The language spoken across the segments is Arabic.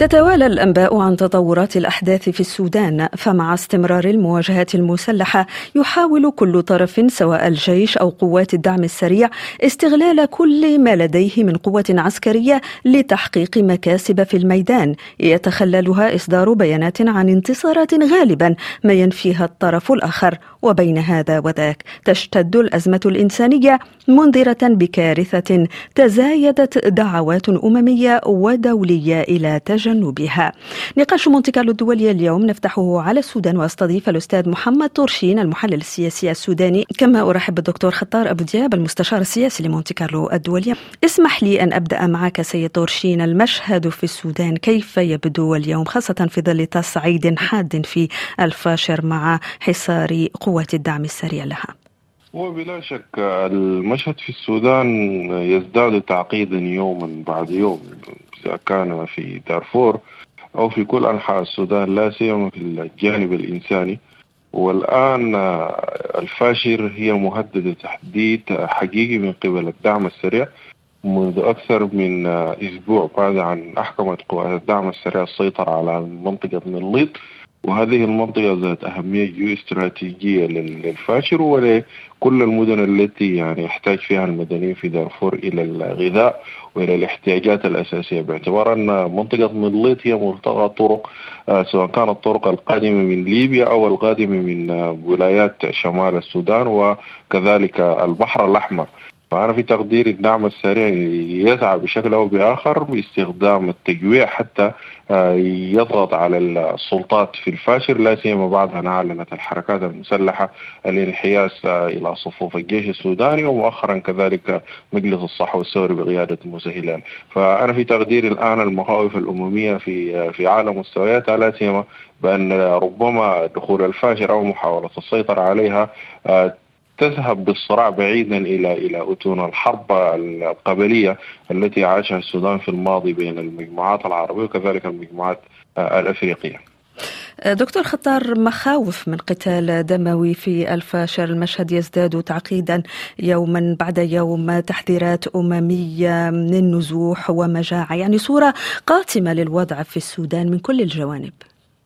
تتوالى الأنباء عن تطورات الأحداث في السودان، فمع استمرار المواجهات المسلحة يحاول كل طرف سواء الجيش أو قوات الدعم السريع استغلال كل ما لديه من قوة عسكرية لتحقيق مكاسب في الميدان يتخللها إصدار بيانات عن انتصارات غالبا ما ينفيها الطرف الآخر. وبين هذا وذاك تشتد الأزمة الإنسانية منذرة بكارثة تزايدت دعوات أممية ودولية إلى تجنبها. نقاش مونتي كارلو الدولي اليوم نفتحه على السودان، واستضيف الأستاذ محمد طرشين المحلل السياسي السوداني، كما أرحب بالدكتور خطار أبو دياب المستشار السياسي لمونتي كارلو الدولي. اسمح لي أن أبدأ معك سيد طرشين، المشهد في السودان كيف يبدو اليوم، خاصة في ظل تصعيد حاد في الفاشر مع حصار قوات الدعم السريع لها؟ وبلا شك المشهد في السودان يزداد تعقيدا يوما بعد يوم، إذا كان في دارفور أو في كل أنحاء السودان، لا سيما في الجانب الإنساني. والآن الفاشر هي مهددة تهديد حقيقي من قبل الدعم السريع منذ أكثر من أسبوع، بعد أن أحكمت قوات الدعم السريع السيطرة على منطقة النليط، وهذه المنطقة ذات أهمية جيوستراتيجية للفاشر ولكل المدن التي يحتاج فيها المدنيين في دارفور إلى الغذاء وإلى الاحتياجات الأساسية، باعتبار أن منطقة النليط هي ملتقى طرق، سواء كانت الطرق القادمة من ليبيا أو القادمة من ولايات شمال السودان وكذلك البحر الأحمر. فأنا في تقدير الدعم السريع يسعى بشكل أو بآخر باستخدام التجويع حتى يضغط على السلطات في الفاشر، لا سيما بعد أن أعلنت الحركات المسلحة الانحياز إلى صفوف الجيش السوداني، ومؤخرا كذلك مجلس الصحوة الثوري بقيادة موسى هلال. فأنا في تقدير الآن المخاوف الأممية في أعلى مستوياتها، لا سيما بأن ربما دخول الفاشر أو محاولة السيطرة عليها تذهب بالصراع بعيدا إلى أتون الحرب القبلية التي عاشها السودان في الماضي بين المجموعات العربية وكذلك المجموعات الأفريقية. دكتور خطار، مخاوف من قتال دموي في الفاشر، المشهد يزداد تعقيدا يوما بعد يوم، تحذيرات أممية من النزوح ومجاعة، صورة قاتمة للوضع في السودان من كل الجوانب.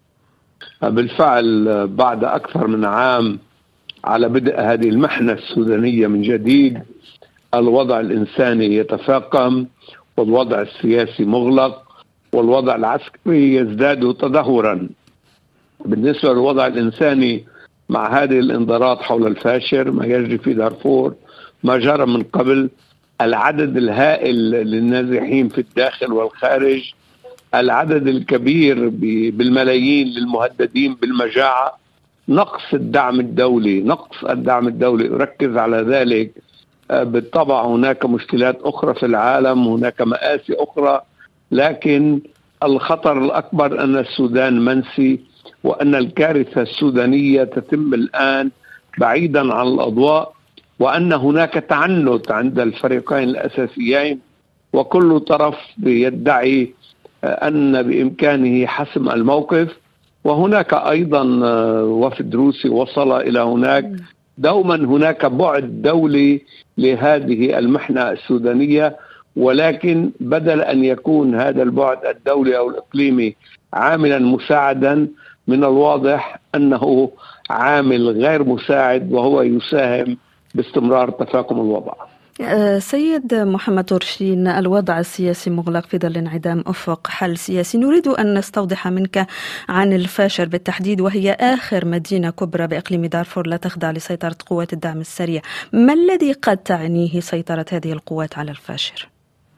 بالفعل بعد أكثر من عام على بدء هذه المحنة السودانية من جديد، الوضع الإنساني يتفاقم والوضع السياسي مغلق والوضع العسكري يزداد تدهورا. بالنسبة للوضع الإنساني، مع هذه الانذارات حول الفاشر، ما يجري في دارفور، ما جرى من قبل، العدد الهائل للنازحين في الداخل والخارج، العدد الكبير بالملايين للمهددين بالمجاعة، نقص الدعم الدولي أركز على ذلك. بالطبع هناك مشكلات أخرى في العالم، هناك مآسي أخرى، لكن الخطر الأكبر أن السودان منسي، وأن الكارثة السودانية تتم الآن بعيدا عن الأضواء، وأن هناك تعنت عند الفريقين الأساسيين، وكل طرف يدعي أن بإمكانه حسم الموقف. وهناك أيضا وفد روسي وصل إلى هناك. دوما هناك بعد دولي لهذه المحنة السودانية، ولكن بدل أن يكون هذا البعد الدولي أو الإقليمي عاملا مساعدا، من الواضح أنه عامل غير مساعد، وهو يساهم باستمرار تفاقم الوضع. سيد محمد طرشين، الوضع السياسي مغلق في ظل انعدام أفق حل سياسي. نريد أن نستوضح منك عن الفاشر بالتحديد، وهي آخر مدينة كبرى بإقليم دارفور لا تخضع لسيطرة قوات الدعم السريع. ما الذي قد تعنيه سيطرة هذه القوات على الفاشر؟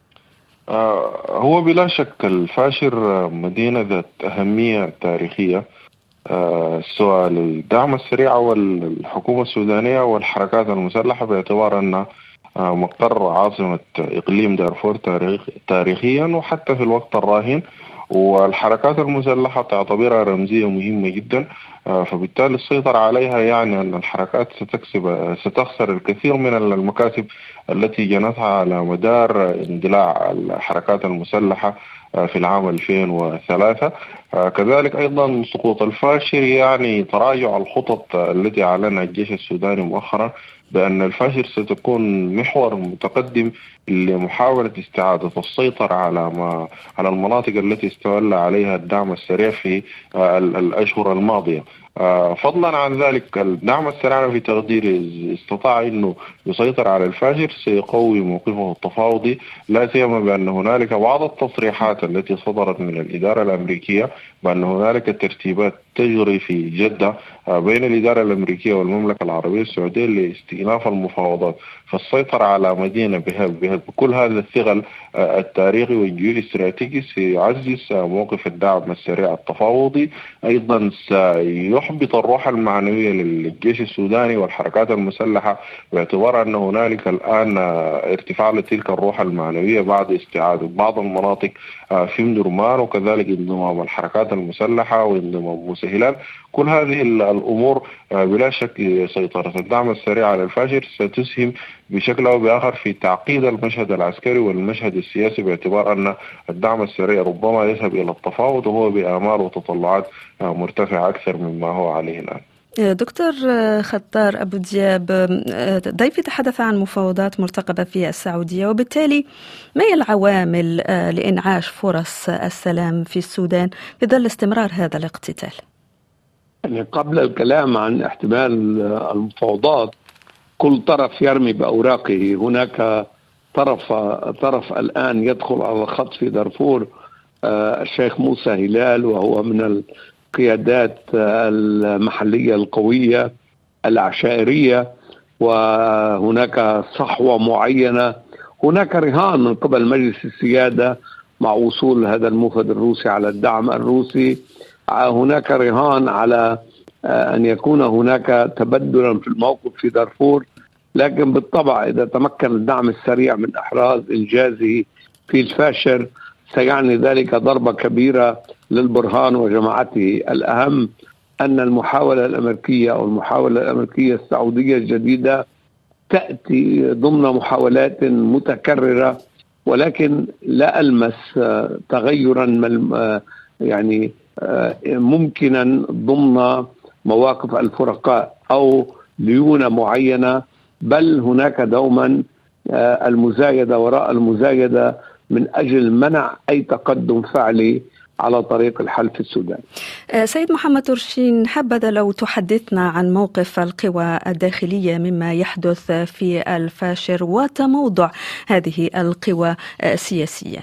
هو بلا شك الفاشر مدينة ذات أهمية تاريخية، سواء للدعم السريع والحكومة السودانية والحركات المسلحة، باعتبار أن مقر عاصمة إقليم دارفور تاريخيا وحتى في الوقت الراهن، والحركات المسلحة تعتبرها رمزية مهمة جدا. فبالتالي السيطرة عليها يعني أن الحركات ستخسر الكثير من المكاسب التي جنتها على مدار اندلاع الحركات المسلحة في العام 2003. كذلك أيضا سقوط الفاشر يعني تراجع الخطط التي أعلنها الجيش السوداني مؤخرا بأن الفاشر ستكون محور متقدم لمحاولة استعادة السيطرة على المناطق التي استولى عليها الدعم السريع في الأشهر الماضية. فضلا عن ذلك الدعم السريع في تقديري استطاع أنه يسيطر على الفاجر، سيقوي موقفه التفاوضي، لا سيما بأن هنالك بعض التصريحات التي صدرت من الإدارة الأمريكية بأن هنالك ترتيبات تجري في جدة بين الإدارة الأمريكية والمملكة العربية السعودية لاستئناف المفاوضات، فالسيطرة على مدينة بكل هذا الثقل التاريخي والجيوستراتيجي سيعزز موقف الدعم السريع التفاوضي. أيضا سيحبط الروح المعنوية للجيش السوداني والحركات المسلحة، باعتبار أن هنالك الآن ارتفاع لتلك الروح المعنوية بعد استعادة بعض المناطق في مدرمان، وكذلك انضمام الحركات المسلحة وانضمام موسى هلال. كل هذه الأمور بلا شك سيطرة الدعم السريع على الفاشر ستسهم بشكل أو بآخر في تعقيد المشهد العسكري والمشهد السياسي، باعتبار أن الدعم السريع ربما يذهب إلى التفاوض وهو بآمال وتطلعات مرتفعة أكثر مما هو عليه الآن. دكتور خطار أبو دياب، ضيفي تحدث عن مفاوضات مرتقبة في السعودية، وبالتالي ما هي العوامل لإنعاش فرص السلام في السودان في ظل استمرار هذا الاقتتال؟ يعني قبل الكلام عن احتمال المفاوضات، كل طرف يرمي بأوراقه. هناك طرف الآن يدخل على الخط في دارفور، الشيخ موسى هلال، وهو من القيادات المحلية القوية العشائرية، وهناك صحوة معينة، هناك رهان من قبل مجلس السيادة مع وصول هذا الموفد الروسي على الدعم الروسي، هناك رهان على أن يكون هناك تبدلا في الموقف في دارفور. لكن بالطبع إذا تمكن الدعم السريع من إحراز إنجازه في الفاشر سيعني ذلك ضربة كبيرة للبرهان وجماعته. الأهم أن المحاولة الأمريكية أو المحاولة الأمريكية السعودية الجديدة تأتي ضمن محاولات متكررة، ولكن لا ألمس تغيرا يعني ممكنا ضمن مواقف الفرقاء أو ليونة معينة، بل هناك دوما المزايدة وراء المزايدة من أجل منع أي تقدم فعلي على طريق الحل في السودان. سيد محمد ترشين، حبذا لو تحدثنا عن موقف القوى الداخلية مما يحدث في الفاشر وتموضع هذه القوى سياسيا.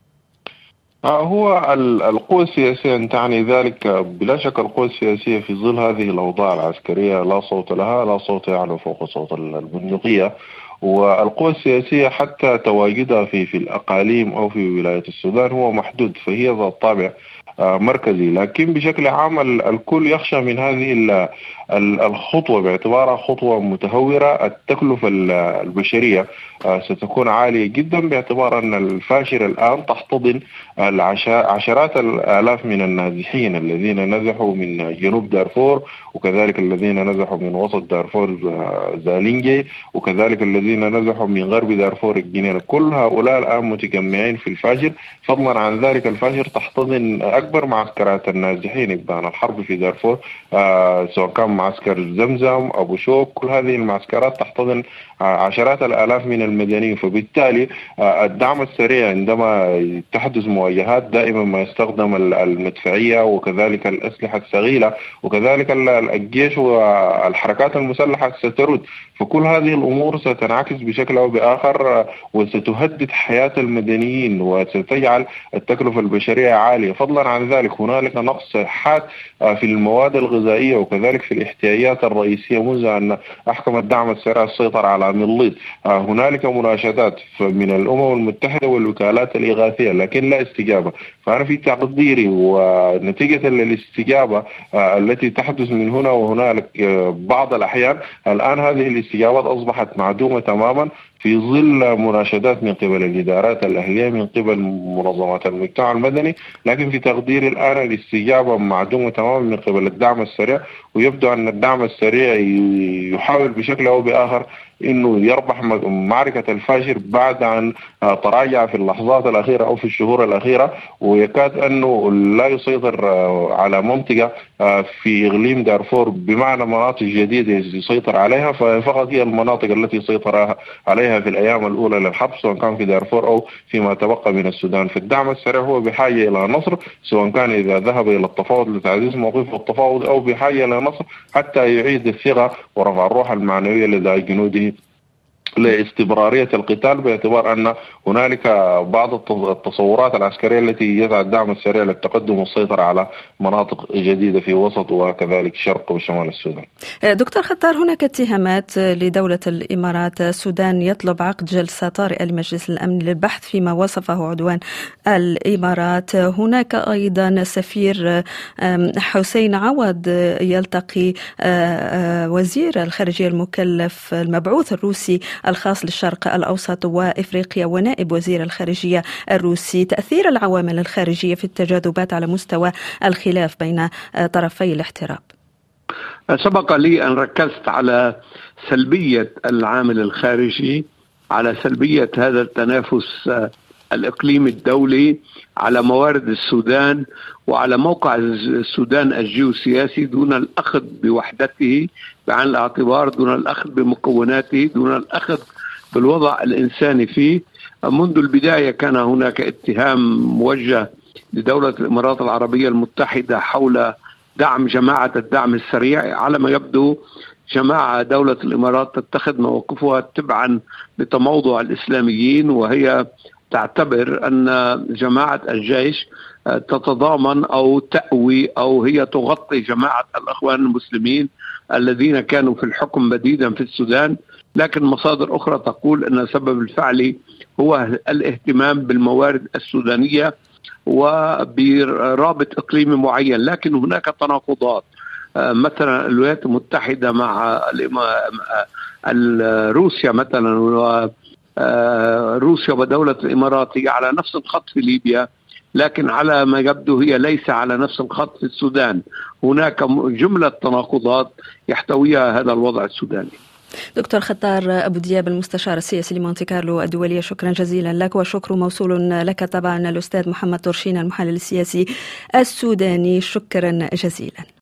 هو القوى السياسية تعني ذلك بلا شك. القوى السياسية في ظل هذه الأوضاع العسكرية لا صوت لها، لا صوت يعلو فوق صوت البندقية. والقوى السياسية حتى تواجدها في الأقاليم أو في ولاية السودان هو محدود، فهي ذات طابع مركزي. لكن بشكل عام الكل يخشى من هذه الخطوة باعتبارها خطوة متهورة. التكلفة البشرية ستكون عالية جدا، باعتبار أن الفاشر الآن تحتضن عشرات الآلاف من النازحين الذين نزحوا من جنوب دارفور، وكذلك الذين نزحوا من وسط دارفور زالينجي، وكذلك الذين نزحوا من غرب دارفور الجنين. كل هؤلاء الآن متجمعين في الفاشر. فضلا عن ذلك الفاشر تحتضن أكبر معسكرات النازحين إبان الحرب في دارفور، سواء كان معسكر زمزم، أبو شوك، كل هذه المعسكرات تحتضن عشرات الآلاف من المدنيين. فبالتالي الدعم السريع عندما تحدث مواجهات دائما ما يستخدم المدفعية وكذلك الأسلحة الثقيلة، وكذلك الجيش والحركات المسلحة سترد. فكل هذه الأمور ستنعكس بشكل أو بآخر وستهدد حياة المدنيين وستجعل التكلفة البشرية عالية. فضلا عن ذلك هنالك نقص حاد في المواد الغذائية وكذلك في الاحتياجات الرئيسية منذ أن أحكم الدعم السريع السيطرة على مليط. هنالك مناشدات من الأمم المتحدة والوكالات الإغاثية لكن لا استجابة. فأنا في تقديري ونتيجة للاستجابة التي تحدث من هنا وهنالك بعض الأحيان، الآن هذه الاستجابات أصبحت معدومة تماما. في ظل مناشدات من قبل الإدارات الأهلية من قبل منظمات المجتمع المدني، لكن في تقديري الآن الاستجابة معدومة تماما من قبل الدعم السريع، ويبدو أن الدعم السريع يحاول بشكل أو بآخر انه يربح معركة الفاشر بعد ان تراجع في اللحظات الاخيرة او في الشهور الاخيرة، ويكاد انه لا يسيطر على منطقة في اقليم دارفور بمعنى مناطق جديدة يسيطر عليها، فقط هي المناطق التي سيطر عليها في الايام الاولى للحرب، سواء كان في دارفور او فيما تبقى من السودان. فالدعم السريع هو بحاجة الى نصر، سواء كان اذا ذهب الى التفاوض لتعزيز موقفه التفاوض او بحاجة الى نصر حتى يعيد الثقة ورفع الروح المعنوية لدى جنوده لاستمرارية القتال، باعتبار أن هنالك بعض التصورات العسكرية التي يسعى الدعم السريع للتقدم والسيطرة على مناطق جديدة في وسط وكذلك شرق وشمال السودان. دكتور خطار، هناك اتهامات لدولة الإمارات. السودان يطلب عقد جلسة طارئة لمجلس الأمن للبحث فيما وصفه عدوان الإمارات. هناك أيضا سفير حسين عوض يلتقي وزير الخارجية المكلف المبعوث الروسي الخاص للشرق الأوسط وإفريقيا ونائب وزير الخارجية الروسي. تأثير العوامل الخارجية في التجاذبات على مستوى الخلاف بين طرفي الاحتراب. سبق لي أن ركزت على سلبية العامل الخارجي، على سلبية هذا التنافس الإقليمي الدولي على موارد السودان وعلى موقع السودان الجيوسياسي دون الأخذ بوحدته بعين الاعتبار، دون الأخذ بمكوناته، دون الأخذ بالوضع الإنساني فيه. منذ البداية كان هناك اتهام موجه لدولة الإمارات العربية المتحدة حول دعم جماعة الدعم السريع. على ما يبدو جماعة دولة الإمارات تتخذ موقفها تبعا لتموضع الإسلاميين، وهي تعتبر أن جماعة الجيش تتضامن أو تأوي أو هي تغطي جماعة الأخوان المسلمين الذين كانوا في الحكم بديدا في السودان. لكن مصادر أخرى تقول أن السبب الفعلي هو الاهتمام بالموارد السودانية وبرابط إقليمي معين. لكن هناك تناقضات، مثلا الولايات المتحدة مع روسيا مثلا، روسيا ودولة الإمارات هي على نفس الخط في ليبيا، لكن على ما يبدو هي ليس على نفس الخط في السودان. هناك جملة تناقضات يحتويها هذا الوضع السوداني. دكتور خطار أبو دياب، المستشار السياسي لمونتي كارلو الدولية، شكرا جزيلا لك. وشكر موصول لك طبعا الأستاذ محمد ترشين المحلل السياسي السوداني، شكرا جزيلا.